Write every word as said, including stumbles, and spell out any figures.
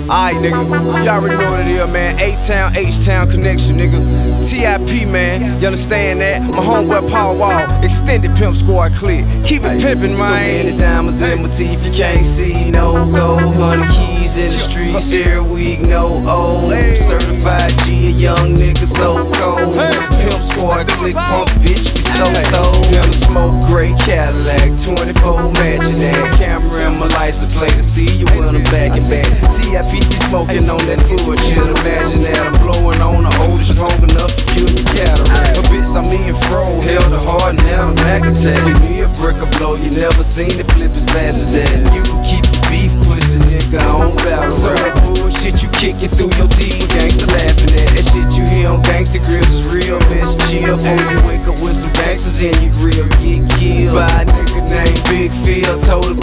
Alright, nigga, you already know what it is, man. A-Town, H-Town connection, nigga. T I P, man, you understand that? My homeboy Paul Wall, extended pimp squad clear. Keep it pimpin', man. So many diamonds in my teeth, you can't see no gold. Hundred keys in the streets every week, no old. Certified G, a young nigga so cold. Pimp squad, click pump, bitch, we so cold. Never smoke gray Cadillac, twenty-four matching that. Camera in my license plate to see you when I'm back and back. T I P be smoking on that bullshit. Imagine that I'm blowing on the oldest, strong enough to kill the cataract. A bitch, I'm me and Fro, held a heart and had a Mac attack. Give me a brick or blow, you never seen it flip as fast as that. You can keep your beef, pussy nigga on battle. So that bullshit you kicking through your teeth, gangsta laughing at. That shit you hear on Gangsta Grills is real, bitch, chill. Before you wake up with some gangsters in your grill, get killed by a nigga named Big Phil. Told him